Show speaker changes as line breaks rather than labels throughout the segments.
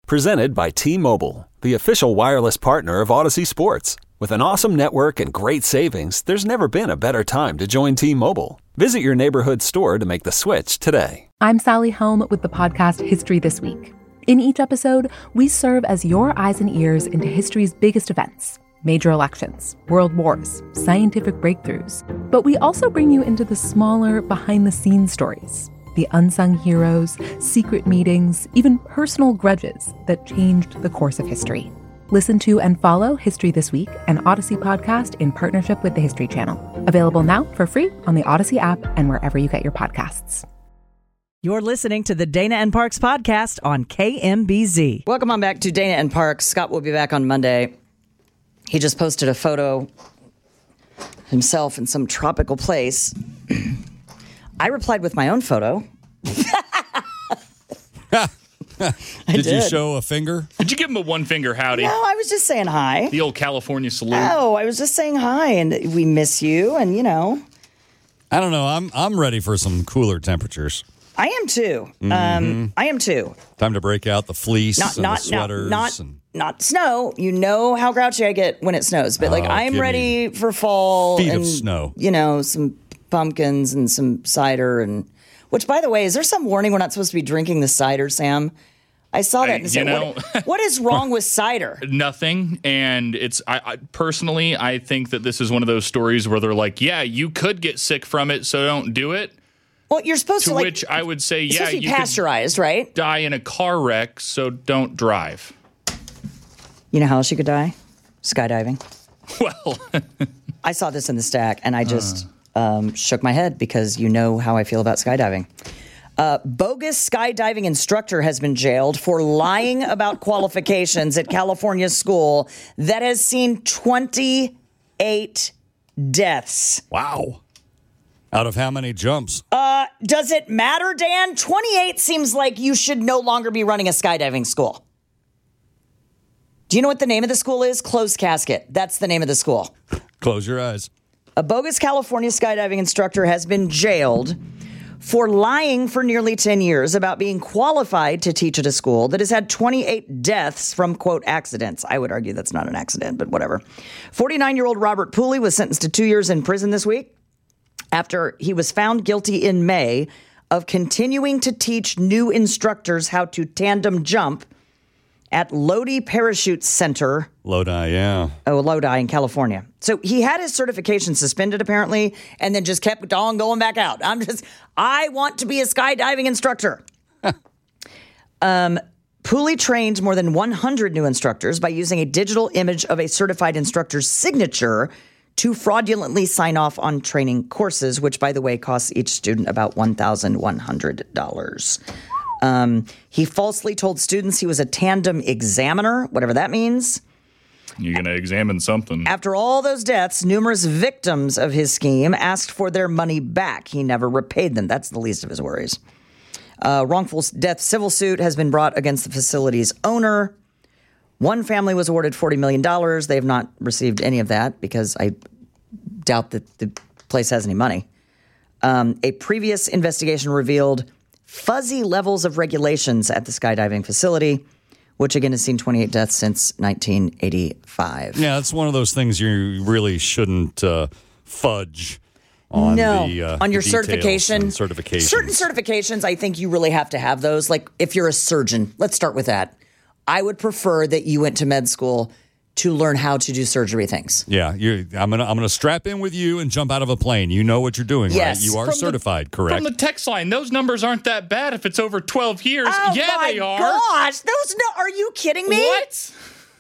Presented by T-Mobile, the official wireless partner of Odyssey Sports. With an awesome network and great savings, there's never been a better time to join T-Mobile. Visit your neighborhood store to make the switch today.
I'm Sally Helm with the podcast History This Week. In each episode, we serve as your eyes and ears into history's biggest events. Major elections, world wars, scientific breakthroughs. But we also bring you into the smaller, behind-the-scenes stories. The unsung heroes, secret meetings, even personal grudges that changed the course of history. Listen to and follow History This Week, an Odyssey podcast in partnership with the History Channel. Available now for free on the Odyssey app and wherever you get your podcasts.
You're listening to the Dana and Parks podcast on KMBZ.
Welcome on back to Dana and Parks. Scott will be back on Monday. He just posted a photo himself in some tropical place. I replied with my own photo.
Did you show a finger?
Did you give him a one-finger howdy?
No, I was just saying hi.
The old California salute.
Oh, I was just saying hi, and we miss you, and you know.
I don't know. I'm ready for some cooler temperatures.
I am too. I am too.
Time to break out the fleece and the sweaters.
Not snow. You know how grouchy I get when it snows, but I'm ready for fall.
Feet
and,
of snow.
You know, some pumpkins and some cider, and which, by the way, is there some warning we're not supposed to be drinking the cider, Sam? I saw that and said, what is wrong with cider?
Nothing. And it's I personally, I think that this is one of those stories where they're like, yeah, you could get sick from it, so don't do it.
Well, you're supposed to,
which I would say,
it's
yeah,
supposed to be
you
pasteurized, right?
Die in a car wreck, so don't drive.
You know how else you could die? Skydiving.
Well,
I saw this in the stack, and I just shook my head because you know how I feel about skydiving. Bogus skydiving instructor has been jailed for lying about qualifications at California school that has seen 28 deaths.
Wow. Out of how many jumps?
Does it matter, Dan? 28 seems like you should no longer be running a skydiving school. Do you know what the name of the school is? Closed Casket. That's the name of the school.
Close your eyes.
A bogus California skydiving instructor has been jailed for lying for nearly 10 years about being qualified to teach at a school that has had 28 deaths from, quote, accidents. I would argue that's not an accident, but whatever. 49-year-old Robert Pooley was sentenced to 2 years in prison this week after he was found guilty in May of continuing to teach new instructors how to tandem jump at Lodi Parachute Center.
Lodi, yeah.
Oh, Lodi in California. So he had his certification suspended, apparently, and then just kept on going back out. I want to be a skydiving instructor. Pooley trained more than 100 new instructors by using a digital image of a certified instructor's signature to fraudulently sign off on training courses, which, by the way, costs each student about $1,100. He falsely told students he was a tandem examiner, whatever that means.
You're going to examine something.
After all those deaths, numerous victims of his scheme asked for their money back. He never repaid them. That's the least of his worries. Wrongful death civil suit has been brought against the facility's owner. One family was awarded $40 million. They have not received any of that because I doubt that the place has any money. A previous investigation revealed fuzzy levels of regulations at the skydiving facility, which again has seen 28 deaths since 1985.
Yeah, it's one of those things you really shouldn't fudge on
on your
certification.
Certain certifications, I think you really have to have those. Like if you're a surgeon, let's start with that. I would prefer that you went to med school to learn how to do surgery things.
Yeah, I'm gonna strap in with you and jump out of a plane. You know what you're doing,
yes.
Right? You are certified, correct?
From the text line, those numbers aren't that bad if it's over 12 years.
Oh,
yeah,
my
they are.
Gosh, are you kidding me?
What?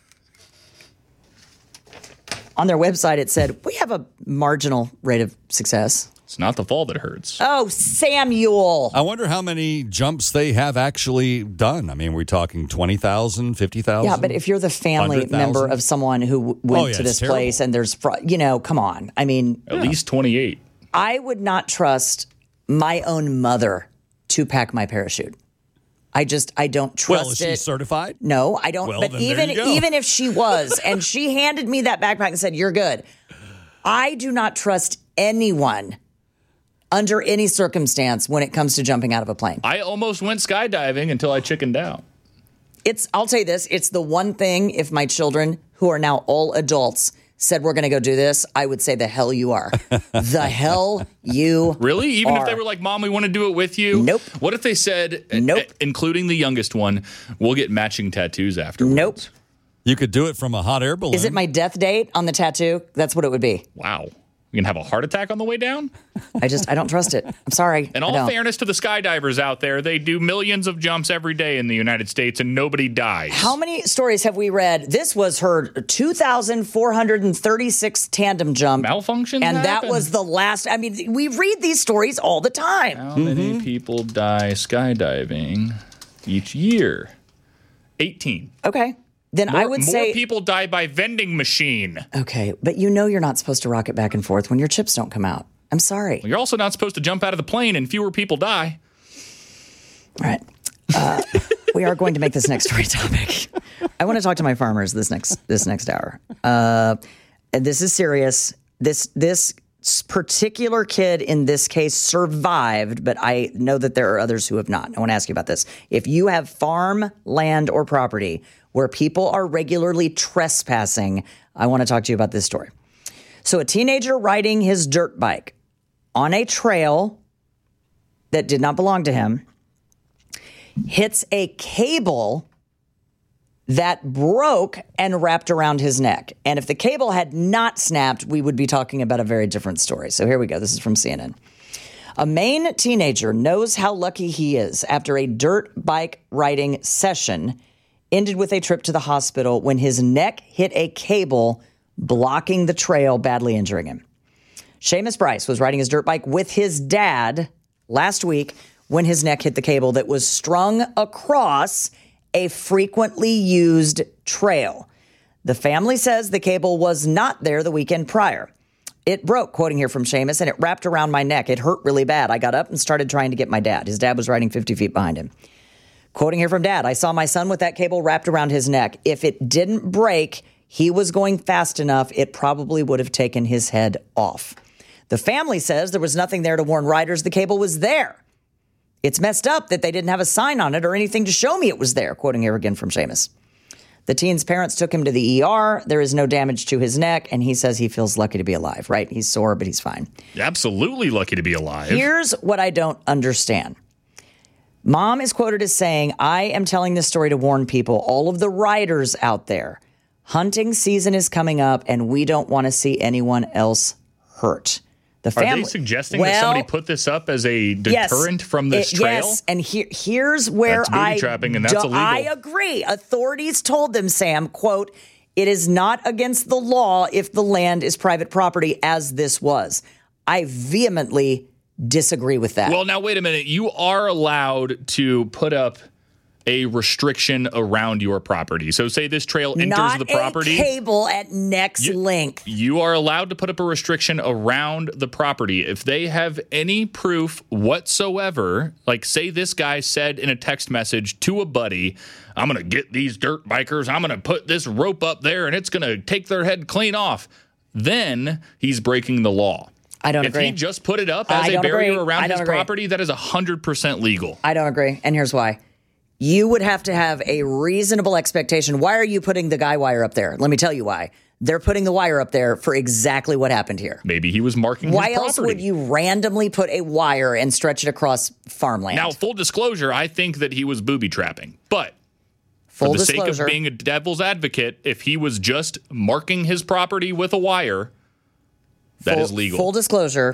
On their website, it said, we have a marginal rate of success.
It's not the fall that hurts.
Oh, Samuel.
I wonder how many jumps they have actually done. I mean, we're talking 20,000, 50,000?
Yeah, but if you're the family member of someone who went to this place and there's, come on. I mean.
At least 28.
I would not trust my own mother to pack my parachute. I don't trust it.
Well, is she certified?
No, I don't.
Well,
but
then
even if she was and she handed me that backpack and said, you're good, I do not trust anyone under any circumstance when it comes to jumping out of a plane.
I almost went skydiving until I chickened out.
I'll tell you this, it's the one thing, if my children, who are now all adults, said we're going to go do this, I would say the hell you are. The hell you
Really? Even
are.
if they were like, Mom, we want to do it with you?
Nope.
What if they said,
Nope.
Including the youngest one, we'll get matching tattoos afterwards?
Nope.
You could do it from a hot air balloon.
Is it my death date on the tattoo? That's what it would be.
Wow. You going to have a heart attack on the way down?
I don't trust it. I'm sorry.
In
I
all
don't.
fairness to the skydivers out there, they do millions of jumps every day in the United States and nobody dies.
How many stories have we read? This was her 2,436 tandem jump.
Malfunctions
And that
happen.
was the last. I mean, we read these stories all the time.
How many people die skydiving each year? 18.
Okay. Then I would say.
More people die by vending machine.
Okay. But you're not supposed to rock it back and forth when your chips don't come out. I'm sorry.
You're also not supposed to jump out of the plane and fewer people die.
All right. We are going to make this next story topic. I want to talk to my farmers this next hour. And this is serious. This particular kid in this case survived, but I know that there are others who have not. I want to ask you about this. If you have farm, land, or property where people are regularly trespassing, I want to talk to you about this story. So a teenager riding his dirt bike on a trail that did not belong to him hits a cable that broke and wrapped around his neck. And if the cable had not snapped, we would be talking about a very different story. So here we go. This is from CNN. A Maine teenager knows how lucky he is after a dirt bike riding session ended with a trip to the hospital when his neck hit a cable blocking the trail, badly injuring him. Seamus Bryce was riding his dirt bike with his dad last week when his neck hit the cable that was strung across a frequently used trail. The family says the cable was not there the weekend prior. It broke, quoting here from Seamus, and it wrapped around my neck. It hurt really bad. I got up and started trying to get my dad. His dad was riding 50 feet behind him. Quoting here from Dad, I saw my son with that cable wrapped around his neck. If it didn't break, he was going fast enough, it probably would have taken his head off. The family says there was nothing there to warn riders the cable was there. It's messed up that they didn't have a sign on it or anything to show me it was there, quoting here again from Seamus. The teen's parents took him to the ER. There is no damage to his neck, and he says he feels lucky to be alive, right? He's sore, but he's fine.
Absolutely lucky to be alive.
Here's what I don't understand. Mom is quoted as saying, I am telling this story to warn people, all of the riders out there. Hunting season is coming up, and we don't want to see anyone else hurt. The family,
Are they suggesting that somebody put this up as a deterrent from this trail?
Yes, and here's where
That's booby trapping, and that's illegal.
I agree. Authorities told them, Sam, quote, it is not against the law if the land is private property, as this was. I vehemently disagree with that.
Well, now, wait a minute. You are allowed to put up a restriction around your property. So say this trail enters the property.
Not a cable at next length.
You are allowed to put up a restriction around the property. If they have any proof whatsoever, like say this guy said in a text message to a buddy, I'm going to get these dirt bikers, I'm going to put this rope up there and it's going to take their head clean off, then he's breaking the law.
I don't agree.
If he just put it up as a barrier around his property, that is 100% legal.
I don't agree. And here's why. You would have to have a reasonable expectation. Why are you putting the guy wire up there? Let me tell you why. They're putting the wire up there for exactly what happened here.
Maybe he was marking his property.
Why else would you randomly put a wire and stretch it across farmland?
Now, full disclosure, I think that he was booby trapping. But for the sake of being a devil's advocate, if he was just marking his property with a wire, that is legal.
Full disclosure,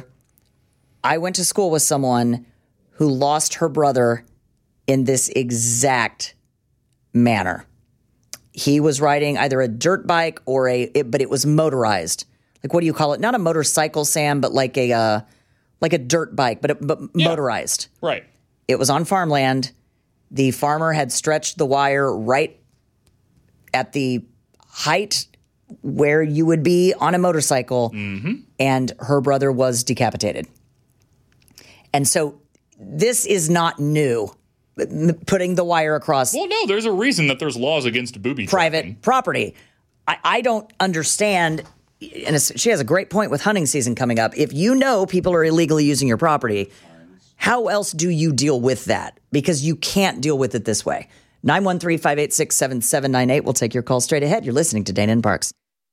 I went to school with someone who lost her brother in this exact manner. He was riding either a dirt bike or but it was motorized. Like, what do you call it? Not a motorcycle, Sam, but like a dirt bike, but motorized.
Right.
It was on farmland. The farmer had stretched the wire right at the height where you would be on a motorcycle, and her brother was decapitated. And so this is not new. Putting the wire across.
Well, no, there's a reason that there's laws against booby
private property. I don't understand, and she has a great point with hunting season coming up. If you know people are illegally using your property, how else do you deal with that? Because you can't deal with it this way. 913-586-7798. We'll take your call straight ahead. You're listening to Dana and Parks.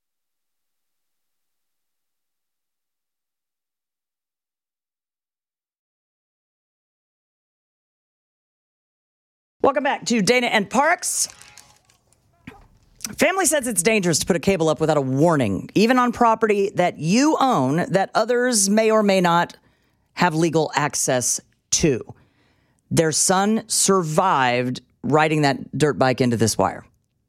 Welcome back to Dana and Parks. Family says it's dangerous to put a cable up without a warning, even on property that you own that others may or may not have legal access to. Their son survived riding that dirt bike into this wire.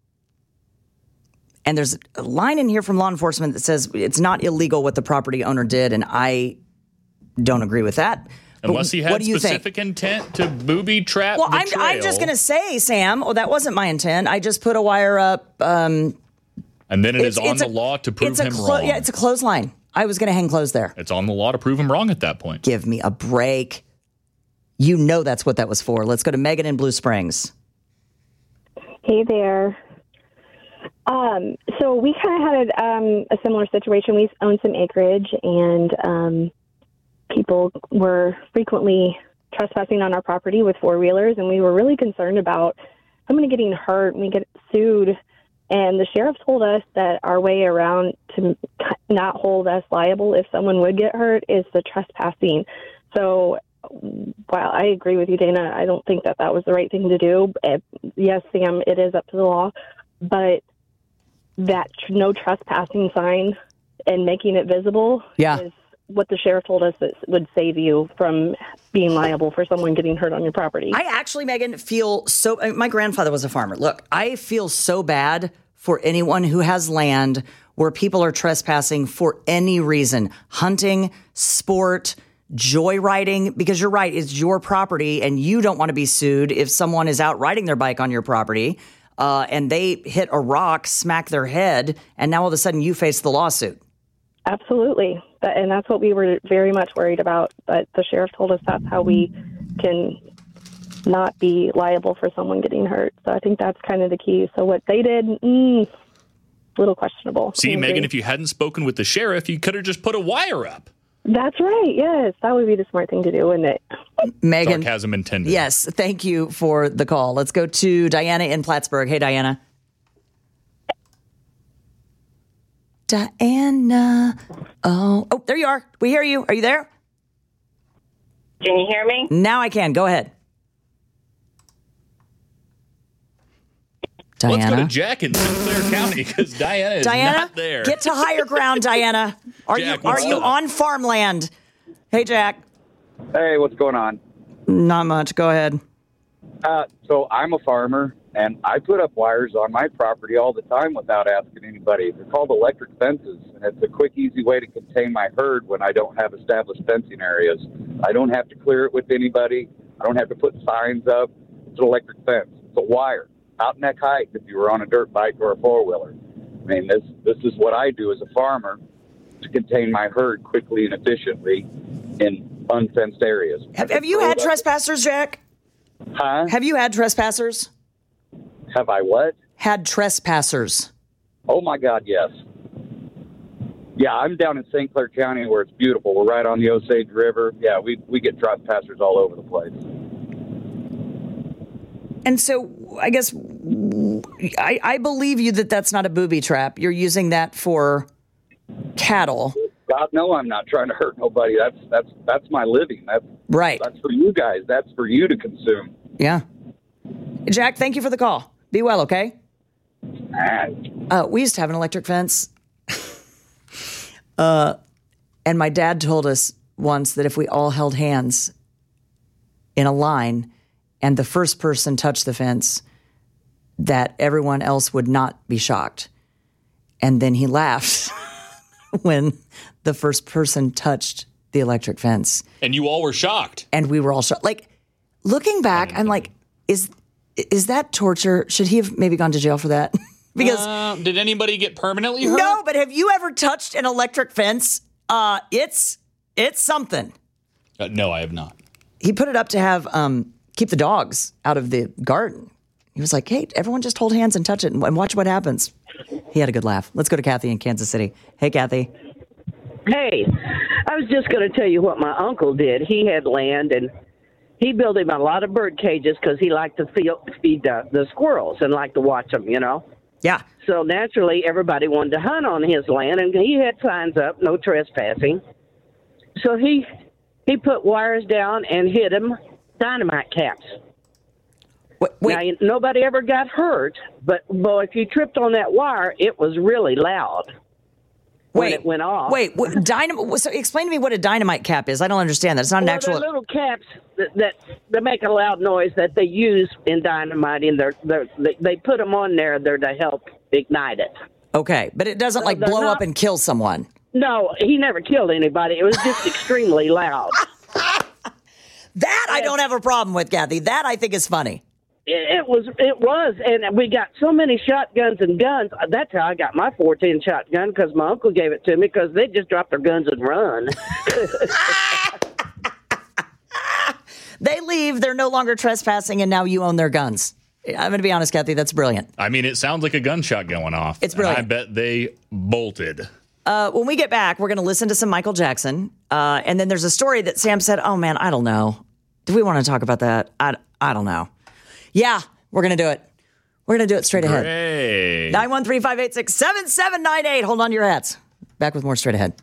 And there's a line in here from law enforcement that says it's not illegal what the property owner did, and I don't agree with that.
Unless he had specific intent to booby trap the trail.
I'm just going to say, Sam, that wasn't my intent. I just put a wire up.
And then it is on the law to prove him wrong.
Yeah, it's a clothesline. I was going to hang clothes there.
It's on the law to prove him wrong at that point.
Give me a break. You know that's what that was for. Let's go to Megan in Blue Springs.
Hey there. So we kind of had a similar situation. We own some acreage, and people were frequently trespassing on our property with four-wheelers, and we were really concerned about someone getting hurt and we get sued. And the sheriff told us that our way around to not hold us liable if someone would get hurt is the trespassing. So while I agree with you, Dana, I don't think that was the right thing to do. Yes, Sam, it is up to the law, but that no trespassing sign and making it visible is what the sheriff told us that would save you from being liable for someone getting hurt on your property.
I actually, Megan, feel so... My grandfather was a farmer. Look, I feel so bad for anyone who has land where people are trespassing for any reason. Hunting, sport, joyriding, because you're right, it's your property and you don't want to be sued if someone is out riding their bike on your property and they hit a rock, smack their head, and now all of a sudden you face the lawsuit.
Absolutely. And that's what we were very much worried about. But the sheriff told us that's how we can not be liable for someone getting hurt. So I think that's kind of the key. So what they did, a little questionable.
See, Megan, if you hadn't spoken with the sheriff, you could have just put a wire up.
That's right. Yes, that would be the smart thing to do, wouldn't it?
Megan.
Sarcasm intended.
Yes, thank you for the call. Let's go to Diana in Plattsburgh. Hey, Diana. Diana. Oh, there you are. We hear you. Are you there?
Can you hear me?
Now I can. Go ahead. Diana.
Let's go to Jack in Sinclair County because Diana is not there.
Get to higher ground, Diana. Are you on farmland? Hey, Jack.
Hey, what's going on?
Not much. Go ahead.
So I'm a farmer, and I put up wires on my property all the time without asking anybody. They're called electric fences, and it's a quick, easy way to contain my herd when I don't have established fencing areas. I don't have to clear it with anybody. I don't have to put signs up. It's an electric fence. It's a wire, out neck height if you were on a dirt bike or a four-wheeler. I mean, this is what I do as a farmer to contain my herd quickly and efficiently in unfenced areas.
Have you had trespassers, Jack?
Huh?
Have you had trespassers?
Have I what?
Had trespassers.
Oh, my God, yes. Yeah, I'm down in St. Clair County where it's beautiful. We're right on the Osage River. Yeah, we get trespassers all over the place.
And so I guess I believe you that that's not a booby trap. You're using that for cattle.
God, no, I'm not trying to hurt nobody. That's my living.
Right.
That's for you guys. That's for you to consume.
Yeah. Jack, thank you for the call. Be well, okay? We used to have an electric fence. And my dad told us once that if we all held hands in a line and the first person touched the fence, that everyone else would not be shocked. And then he laughed when the first person touched the electric fence.
And you all were shocked.
And we were all shocked. Like, looking back, I'm like, is that torture? Should he have maybe gone to jail for that? Because
did anybody get permanently hurt?
No, but have you ever touched an electric fence? It's something.
No, I have not.
He put it up to have keep the dogs out of the garden. He was like, hey, everyone just hold hands and touch it and watch what happens. He had a good laugh. Let's go to Kathy in Kansas City. Hey, Kathy.
Hey, I was just going to tell you what my uncle did. He had land, and he built him a lot of bird cages because he liked to feed the squirrels and liked to watch them, you know.
Yeah.
So naturally, everybody wanted to hunt on his land, and he had signs up, no trespassing. So he put wires down and hit them dynamite caps.
Wait.
Now, nobody ever got hurt, but if you tripped on that wire, it was really loud when it went off.
So explain to me what a dynamite cap is. I don't understand that. It's not an actual...
They're little caps that make a loud noise that they use in dynamite. They put them on there to help ignite it.
Okay, but it doesn't blow up and kill someone.
No, he never killed anybody. It was just extremely loud.
That I don't have a problem with, Kathy. That I think is funny.
It was, and we got so many shotguns and guns. That's how I got my 410 shotgun, because my uncle gave it to me, because they just drop their guns and run.
They leave, they're no longer trespassing, and now you own their guns. I'm going to be honest, Kathy, that's brilliant.
I mean, it sounds like a gunshot going off.
It's brilliant.
I bet they bolted.
When we get back, we're going to listen to some Michael Jackson, and then there's a story that Sam said, oh man, I don't know. Do we want to talk about that? I don't know. Yeah, we're going to do it. We're going to do it straight ahead.
Great.
913-586-7798. Hold on to your hats. Back with more straight ahead.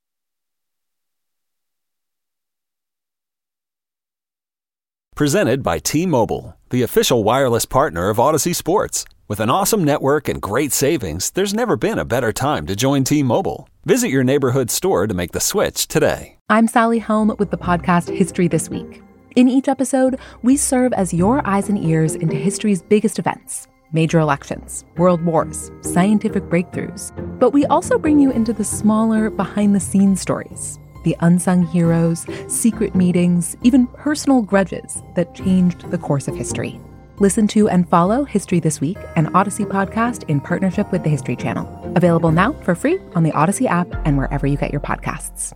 Presented by T-Mobile, the official wireless partner of Odyssey Sports. With an awesome network and great savings, there's never been a better time to join T-Mobile. Visit your neighborhood store to make the switch today.
I'm Sally Helm with the podcast History This Week. In each episode, we serve as your eyes and ears into history's biggest events, major elections, world wars, scientific breakthroughs. But we also bring you into the smaller, behind-the-scenes stories, the unsung heroes, secret meetings, even personal grudges that changed the course of history. Listen to and follow History This Week, an Odyssey podcast in partnership with the History Channel. Available now for free on the Odyssey app and wherever you get your podcasts.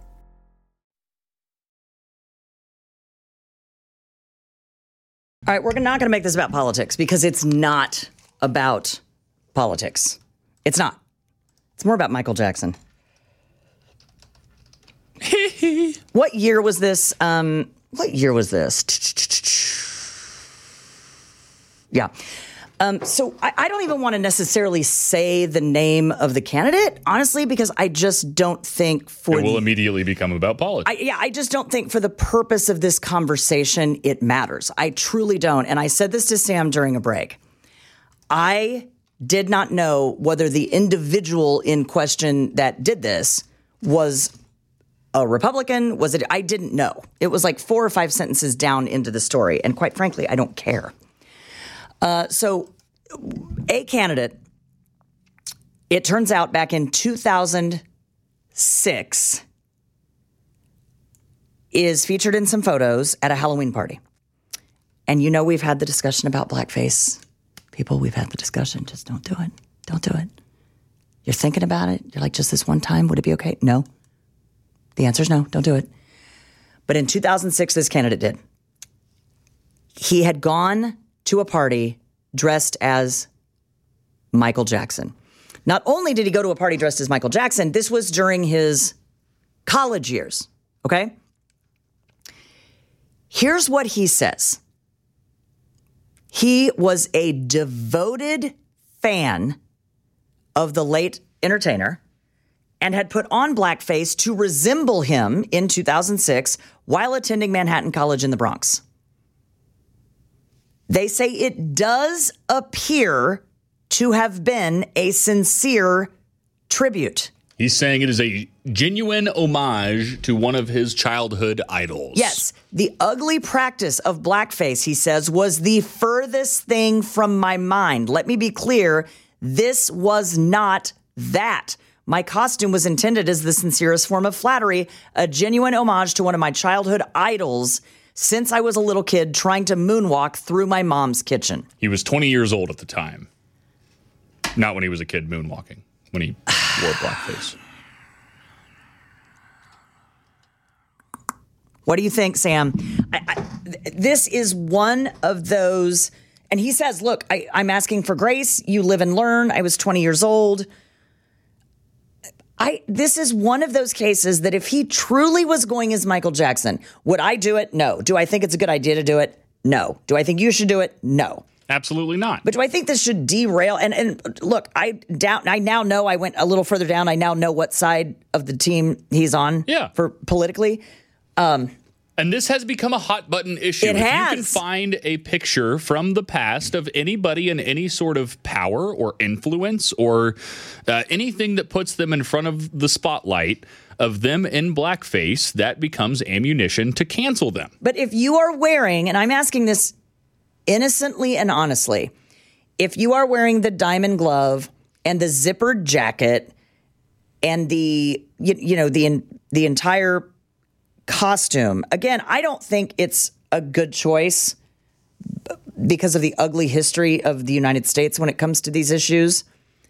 All right, we're not going to make this about politics, because it's not about politics. It's not. It's more about Michael Jackson. What year was this? Yeah. So I don't even want to necessarily say the name of the candidate, honestly, because I just don't think
it will immediately become about politics.
I just don't think for the purpose of this conversation, it matters. I truly don't. And I said this to Sam during a break. I did not know whether the individual in question that did this was a Republican. Was it? I didn't know. It was like 4 or 5 sentences down into the story. And quite frankly, I don't care. So a candidate, it turns out back in 2006, is featured in some photos at a Halloween party. And you know we've had the discussion about blackface. People, we've had the discussion. Just don't do it. Don't do it. You're thinking about it. You're like, just this one time, would it be okay? No. The answer is no. Don't do it. But in 2006, this candidate did. He had gone to a party dressed as Michael Jackson. Not only did he go to a party dressed as Michael Jackson, this was during his college years, okay? Here's what he says. He was a devoted fan of the late entertainer and had put on blackface to resemble him in 2006 while attending Manhattan College in the Bronx. They say it does appear to have been a sincere tribute.
He's saying it is a genuine homage to one of his childhood idols.
Yes. The ugly practice of blackface, he says, was the furthest thing from my mind. Let me be clear. This was not that. My costume was intended as the sincerest form of flattery, a genuine homage to one of my childhood idols since I was a little kid trying to moonwalk through my mom's kitchen.
He was 20 years old at the time. Not when he was a kid moonwalking, when he wore blackface.
What do you think, Sam? This is one of those, and he says, look, I'm asking for grace. You live and learn. I was 20 years old. This is one of those cases that if he truly was going as Michael Jackson, would I do it? No. Do I think it's a good idea to do it? No. Do I think you should do it? No.
Absolutely not.
But do I think this should derail? And look, I now know, I went a little further down. I now know what side of the team he's on for politically.
And this has become a hot button issue.
It has.
You can find a picture from the past of anybody in any sort of power or influence or anything that puts them in front of the spotlight of them in blackface, that becomes ammunition to cancel them.
But if you are wearing, and I'm asking this innocently and honestly, if you are wearing the diamond glove and the zippered jacket and the entire costume, again, I don't think it's a good choice because of the ugly history of the United States when it comes to these issues.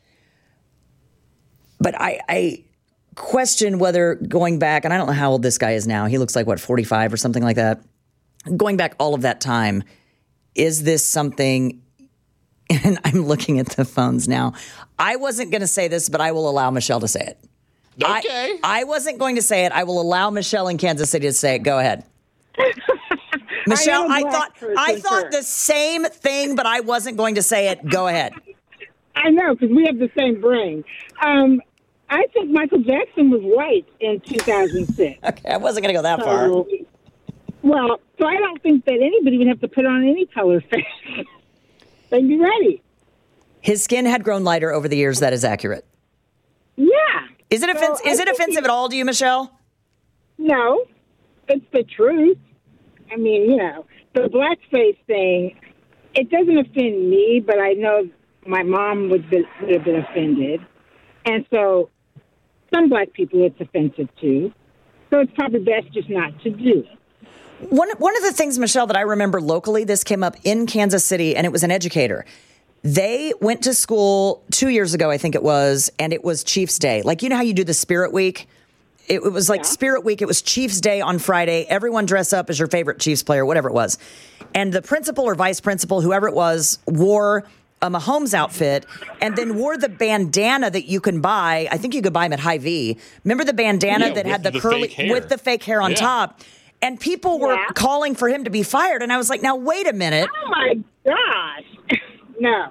But I question whether going back, and I don't know how old this guy is now. He looks like, 45 or something like that. Going back all of that time, is this something, and I'm looking at the phones now. I wasn't going to say this, but I will allow Michelle to say it.
Okay.
I wasn't going to say it. I will allow Michelle in Kansas City to say it. Go ahead. Michelle, I thought the same thing, but I wasn't going to say it. Go ahead.
I know, because we have the same brain. I think Michael Jackson was white in 2006.
Okay, I wasn't going to go that far.
So I don't think that anybody would have to put on any color face. They'd be ready.
His skin had grown lighter over the years. That is accurate.
Yeah.
Is it offensive at all to you, Michelle?
No, it's the truth. I mean, the blackface thing, it doesn't offend me, but I know my mom would have been offended. And so some black people it's offensive to. So it's probably best just not to do it.
One of the things, Michelle, that I remember locally, this came up in Kansas City, and it was an educator. They went to school 2 years ago, I think it was, and it was Chiefs Day. Like, you know how you do the Spirit Week? It was like Spirit Week. It was Chiefs Day on Friday. Everyone dress up as your favorite Chiefs player, whatever it was. And the principal or vice principal, whoever it was, wore a Mahomes outfit and then wore the bandana that you can buy. I think you could buy them at Hy-Vee. Remember the bandana that had the curly with the fake hair on top? And people were calling for him to be fired. And I was like, now, wait a minute.
Oh, my gosh. No.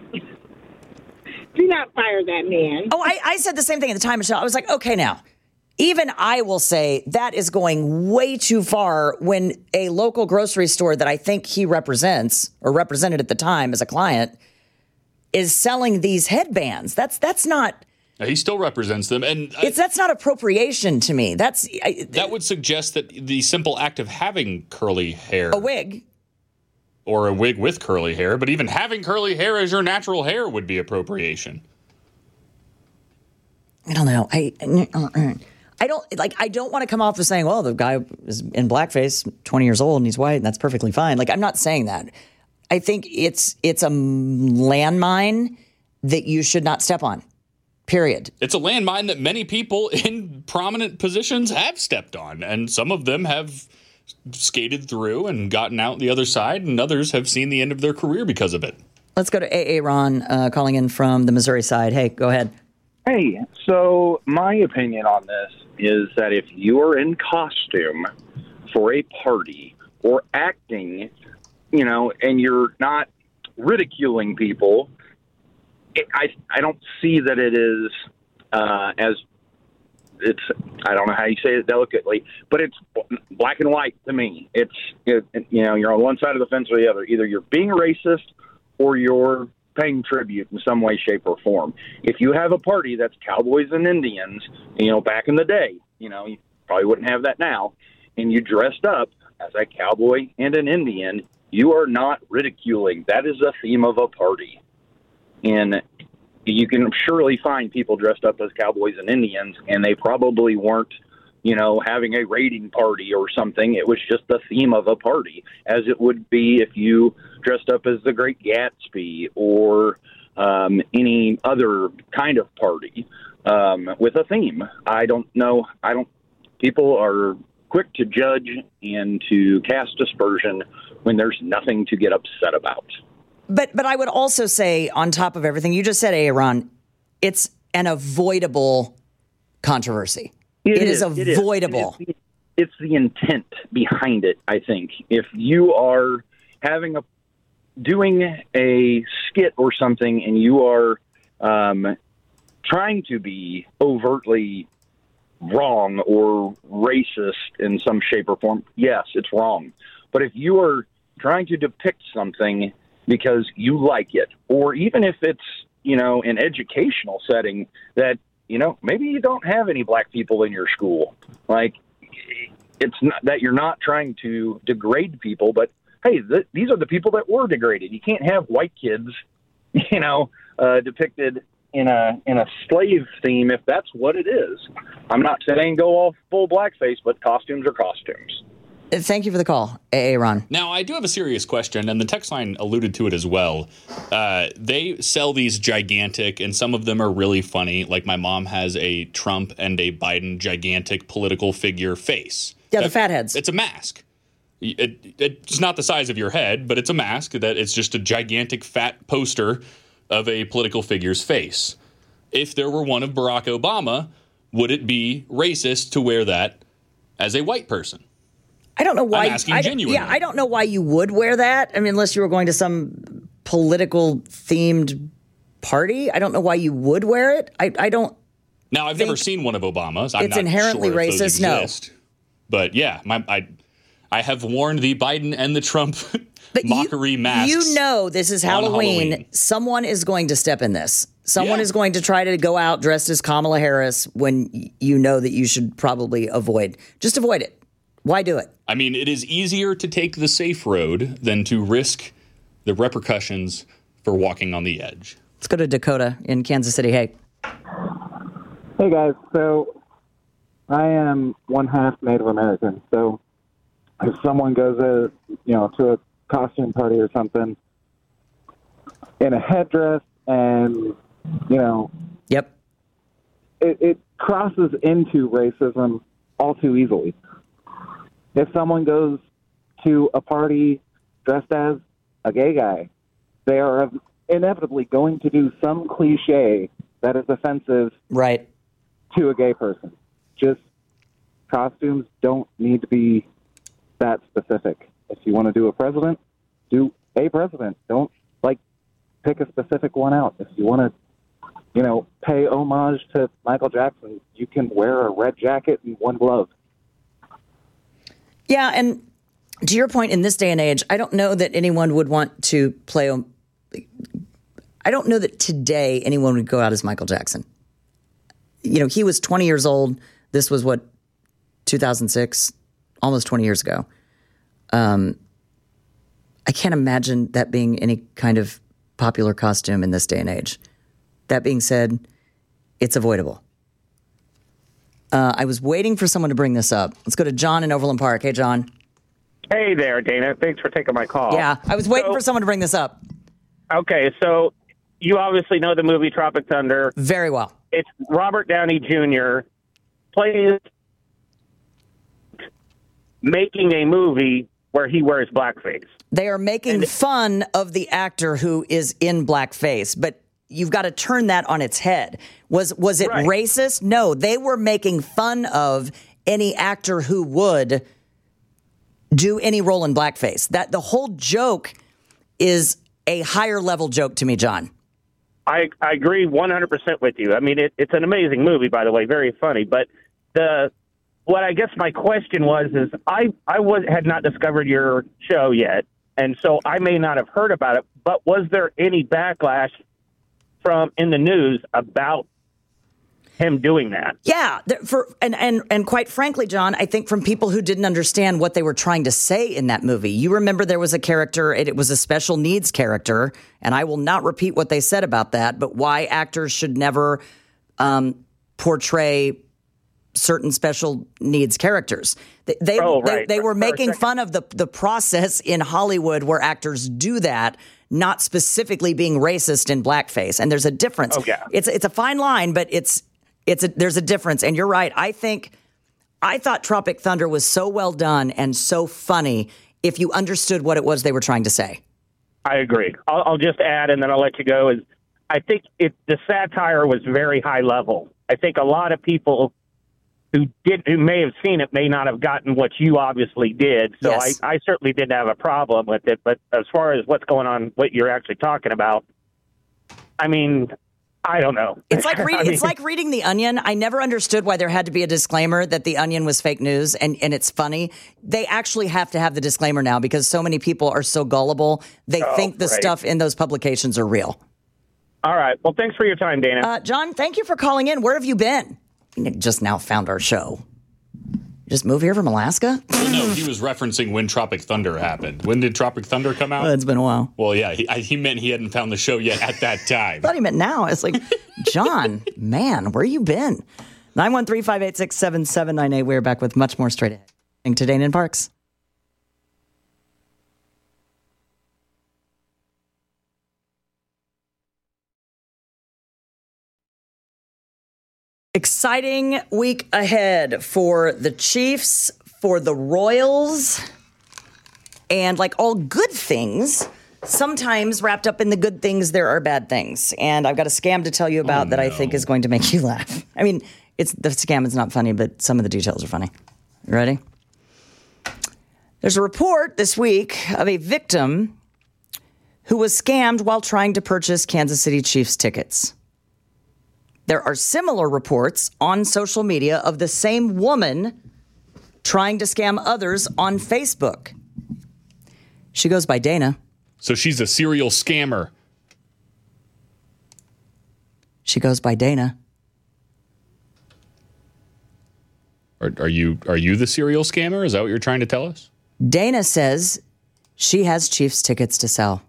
Do not fire that man.
Oh, I said the same thing at the time, Michelle. I was like, okay, now, even I will say that is going way too far when a local grocery store that I think he represents or represented at the time as a client is selling these headbands. That's not...
He still represents them, and
that's not appropriation to me.
That would suggest that the simple act of having curly hair,
a wig,
or a wig with curly hair, but even having curly hair as your natural hair would be appropriation.
I don't know. I don't want to come off as saying, well, the guy is in blackface, 20 years old, and he's white, and that's perfectly fine. Like, I'm not saying that. I think it's a landmine that you should not step on. Period.
It's a landmine that many people in prominent positions have stepped on, and some of them have skated through and gotten out the other side, and others have seen the end of their career because of it.
Let's go to AA Ron calling in from the Missouri side. Hey, go ahead.
Hey, so my opinion on this is that if you are in costume for a party or acting, and you're not ridiculing people, I don't see that it is I don't know how you say it delicately, but it's black and white to me. You're on one side of the fence or the other. Either you're being racist or you're paying tribute in some way, shape, or form. If you have a party that's cowboys and Indians, back in the day, you probably wouldn't have that now, and you dressed up as a cowboy and an Indian, you are not ridiculing. That is the theme of a party. And you can surely find people dressed up as cowboys and Indians, and they probably weren't, having a raiding party or something. It was just the theme of a party, as it would be if you dressed up as the Great Gatsby or any other kind of party with a theme. I don't know. People are quick to judge and to cast aspersion when there's nothing to get upset about.
But I would also say, on top of everything you just said, Aaron, it's an avoidable controversy. It is avoidable.
It's the intent behind it, I think. If you are doing a skit or something and you are trying to be overtly wrong or racist in some shape or form, yes, it's wrong. But if you are trying to depict something because you like it, or even if it's, an educational setting that, maybe you don't have any black people in your school, like, it's not that you're not trying to degrade people, but hey, these are the people that were degraded. You can't have white kids, depicted in a slave theme if that's what it is. I'm not saying go all full blackface, but costumes are costumes.
Thank you for the call, Aaron.
Now, I do have a serious question, and the text line alluded to it as well. They sell these gigantic, and some of them are really funny. Like my mom has a Trump and a Biden gigantic political figure face.
Yeah, the fatheads.
It's a mask. It's not the size of your head, but it's a mask that it's just a gigantic fat poster of a political figure's face. If there were one of Barack Obama, would it be racist to wear that as a white person?
I don't know why.
I'm asking genuinely.
I don't know why you would wear that. I mean, unless you were going to some political themed party. I don't know why you would wear it. I don't.
Now, I've never seen one of Obama's. I'm
it's
not
inherently
sure if
racist.
those exist. No. But yeah, I have worn the Biden and the Trump mockery masks.
You know this is Halloween. Someone is going to step in this. Someone is going to try to go out dressed as Kamala Harris when you know that you should probably avoid. Just avoid it. Why do it?
I mean, it is easier to take the safe road than to risk the repercussions for walking on the edge.
Let's go to Dakota in Kansas City. Hey.
Hey, guys. So I am one half Native American. So if someone goes to a costume party or something in a headdress and,
Yep.
It crosses into racism all too easily. If someone goes to a party dressed as a gay guy, they are inevitably going to do some cliche that is offensive to a gay person. Just costumes don't need to be that specific. If you want to do a president, do a president. Don't, pick a specific one out. If you want to, pay homage to Michael Jackson, you can wear a red jacket and one glove.
Yeah, and to your point, in this day and age, I don't know that anyone would want to play. I don't know that today anyone would go out as Michael Jackson. He was 20 years old. This was 2006, almost 20 years ago. I can't imagine that being any kind of popular costume in this day and age. That being said, it's avoidable. I was waiting for someone to bring this up. Let's go to John in Overland Park. Hey, John.
Hey there, Dana. Thanks for taking my call.
Yeah, I was waiting for someone to bring this up.
Okay, so you obviously know the movie Tropic Thunder.
Very well.
It's Robert Downey Jr. plays making a movie where he wears blackface.
They are making fun of the actor who is in blackface, but you've got to turn that on its head. Was it racist? No, they were making fun of any actor who would do any role in blackface. That the whole joke is a higher level joke to me, John.
I agree 100% with you. I mean, it's an amazing movie, by the way, very funny. But what I guess my question is I had not discovered your show yet, and so I may not have heard about it. But was there any backlash in the news about him doing that?
Yeah, and quite frankly, John, I think from people who didn't understand what they were trying to say in that movie. You remember there was a character, it was a special needs character, and I will not repeat what they said about that, but why actors should never portray certain special needs characters. They were making fun of the process in Hollywood where actors do that, not specifically being racist in blackface. And there's a difference.
Oh, yeah.
It's a fine line, but there's a difference. And you're right. I thought Tropic Thunder was so well done and so funny if you understood what it was they were trying to say.
I agree. I'll just add, and then I'll let you go, is I think the satire was very high level. I think a lot of people who may have seen it may not have gotten what you obviously did. So
Yes.
I certainly didn't have a problem with it. But as far as what's going on, what you're actually talking about, I mean, I don't know.
It's like it's like reading The Onion. I never understood why there had to be a disclaimer that The Onion was fake news, and it's funny. They actually have to have the disclaimer now because so many people are so gullible. They think the stuff in those publications are real.
All right. Well, thanks for your time, Dana.
John, thank you for calling in. Where have you been? You just now found our show. You just moved here from Alaska?
Well, no, he was referencing when Tropic Thunder happened. When did Tropic Thunder come out?
It's been a while.
Well, yeah, he meant he hadn't found the show yet at that time.
I thought he meant now. It's like, John, man, where you been? 913-586-7798. We're back with much more straight ahead. To Dana and Parks. Exciting week ahead for the Chiefs, for the Royals, and like all good things, sometimes wrapped up in the good things, there are bad things. And I've got a scam to tell you about that I think is going to make you laugh. I mean, the scam is not funny, but some of the details are funny. You ready? There's a report this week of a victim who was scammed while trying to purchase Kansas City Chiefs tickets. There are similar reports on social media of the same woman trying to scam others on Facebook. She goes by Dana.
So she's a serial scammer.
She goes by Dana.
Are you the serial scammer? Is that what you're trying to tell us?
Dana says she has Chiefs tickets to sell.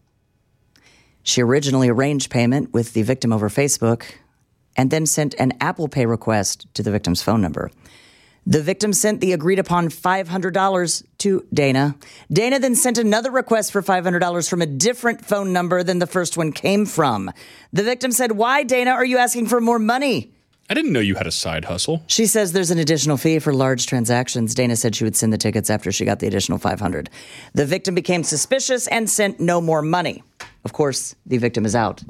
She originally arranged payment with the victim over Facebook and then sent an Apple Pay request to the victim's phone number. The victim sent the agreed-upon $500 to Dana. Dana then sent another request for $500 from a different phone number than the first one came from. The victim said, "Why, Dana, are you asking for more money?"
I didn't know you had a side hustle.
She says there's an additional fee for large transactions. Dana said she would send the tickets after she got the additional $500. The victim became suspicious and sent no more money. Of course, the victim is out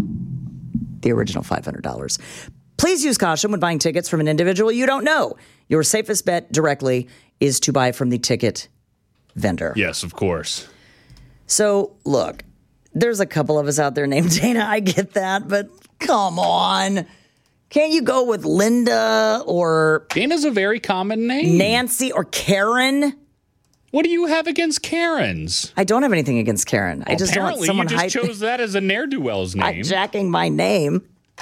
the original $500. Please use caution when buying tickets from an individual you don't know. Your safest bet directly is to buy from the ticket vendor.
Yes, of course.
So, look, there's a couple of us out there named Dana. I get that, but come on. Can't you go with Linda or...
Dana's a very common name.
Nancy or Karen?
What do you have against Karens?
I don't have anything against Karen. I just don't want someone
you just chose that as a ne'er-do-well's name.
Hijacking my name.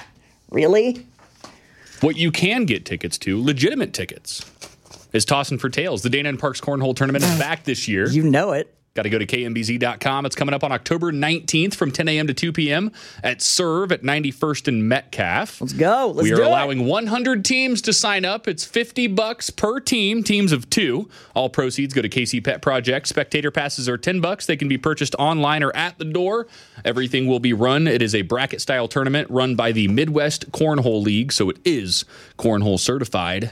Really?
What you can get tickets to, legitimate tickets, is Tossin' for Tails. The Dana and Parks Cornhole Tournament is back this year.
You know it.
Got to go to KMBZ.com. It's coming up on October 19th from 10 a.m. to 2 p.m. at Serve at 91st and Metcalf.
Let's go.
We are allowing 100 teams to sign up. It's $50 per team, teams of 2. All proceeds go to KC Pet Project. Spectator passes are $10. They can be purchased online or at the door. Everything will be run. It is a bracket-style tournament run by the Midwest Cornhole League, so it is cornhole certified.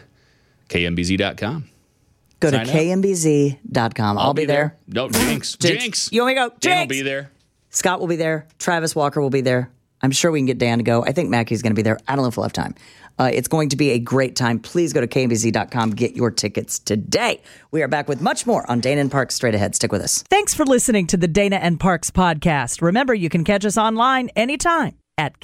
KMBZ.com.
Go to KMBZ.com. I'll be there.
No, Jinx. Jinx.
You want me to go? Jinx.
Dan will be there.
Scott will be there. Travis Walker will be there. I'm sure we can get Dan to go. I think Mackey's going to be there. I don't know if we'll have time. It's going to be a great time. Please go to KMBZ.com. Get your tickets today. We are back with much more on Dana and Parks straight ahead. Stick with us.
Thanks for listening to the Dana and Parks podcast. Remember, you can catch us online anytime at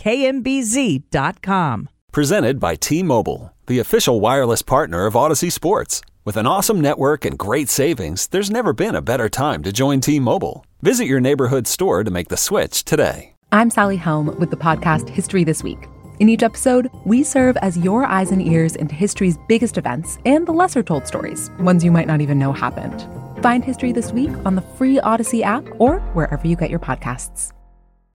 KMBZ.com.
Presented by T-Mobile, the official wireless partner of Odyssey Sports. With an awesome network and great savings, there's never been a better time to join T-Mobile. Visit your neighborhood store to make the switch today.
I'm Sally Helm with the podcast History This Week. In each episode, we serve as your eyes and ears into history's biggest events and the lesser-told stories, ones you might not even know happened. Find History This Week on the free Odyssey app or wherever you get your podcasts.